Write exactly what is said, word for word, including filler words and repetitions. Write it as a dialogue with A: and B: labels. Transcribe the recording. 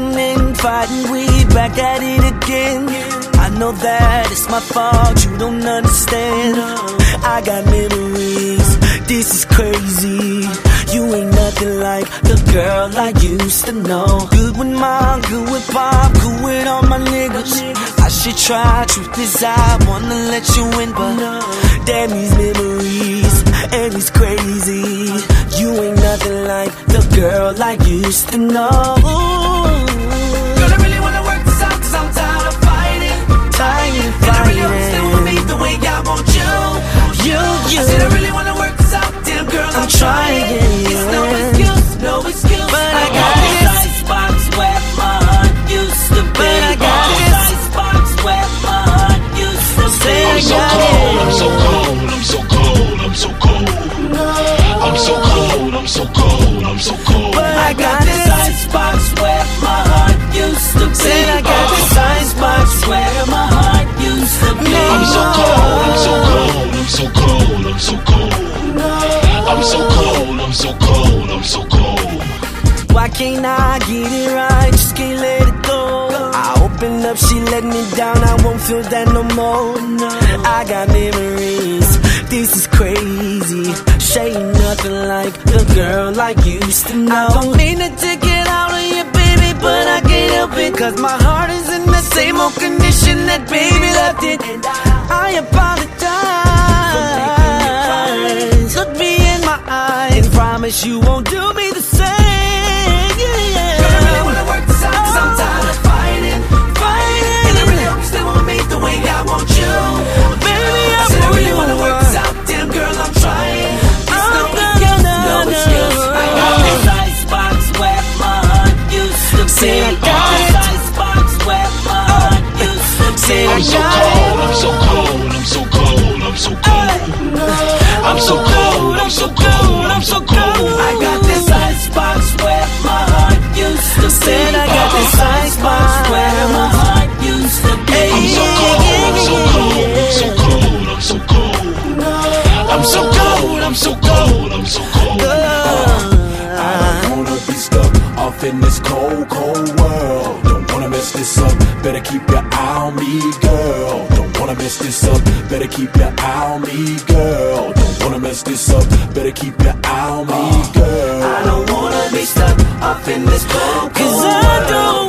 A: listening, fighting, we back at it again. I know that it's my fault, you don't understand. I got memories, this is crazy. You ain't nothing like the girl I used to know. Good with mom, good with pop, good with all my niggas. I should try, truth is I wanna let you in, but damn these memories, and it's crazy. You ain't nothing like the girl I used to know.
B: Girl, I really wanna work this out, cause I'm tired of fighting.
A: Tired of
B: fighting. And I really hope you
A: fighting.
B: stay with me the way I want you.
A: You, you.
B: I said I really wanna work this out, damn girl, I'm,
A: I'm trying.
B: It's no excuse, no excuse.
A: But I
B: I
A: got
B: got this
A: this.
B: icebox where my heart used to be.
A: But I got
B: this
A: this.
B: icebox where my heart used to be.
A: I'm
C: so cold, I'm so cold, I'm so cold, I'm so cold. I'm so cold, I'm so cold, I'm so cold.
A: But
B: I got this icebox where my heart used to be.
A: Said I got this icebox
B: where my heart used to be.
C: I'm so cold, I'm so cold, I'm so cold, I'm so cold. I'm so cold, I'm so cold, I'm so cold.
A: Why can't I get it right? Just can't let it go. I open up, she let me down. I won't feel that no more. I got memories, this is crazy. She ain't nothing like the girl I used to know. I don't mean it to get out of you, baby, but I can't help it, cause my heart is in the same old condition that baby left it. And I apologize. Look me in my eyes and promise you won't do me the same. Yeah.
B: Girl, I really wanna work this out, cause I'm tired of fighting.
A: Fighting.
B: And I really hope you stay with me the way I want you.
A: Baby, I
B: I said I
A: want
B: really
A: you.
B: wanna work this out, damn girl, I'm trying. It's
A: I'm
B: no
A: gonna
B: excuse,
A: do
B: no
A: it.
B: excuse. I got this icebox where my heart used to be.
A: Say I got
B: this
A: it.
B: icebox where my heart used to be.
A: Say I
C: I'm so
A: got
C: cold, I'm so cold, I'm so cold, I'm so cold. I'm so cold, I'm so cold, I'm so cold.
B: I got this icebox where my heart used to be.
A: Said I got this icebox
B: where my heart used to be.
C: I'm so cold, I'm so cold, I'm so cold, I'm so cold. I'm so cold, I'm so cold, I'm so cold.
D: I don't wanna be stuck off in this cold, cold world. Don't wanna mess this up, better keep your eye on me, girl. Don't wanna mess this up, better keep your eye on me, girl. Don't wanna mess this up, better keep your eye on me, girl.
B: I don't wanna be stuck up in this cold, cold
A: Cause I
B: world.
A: don't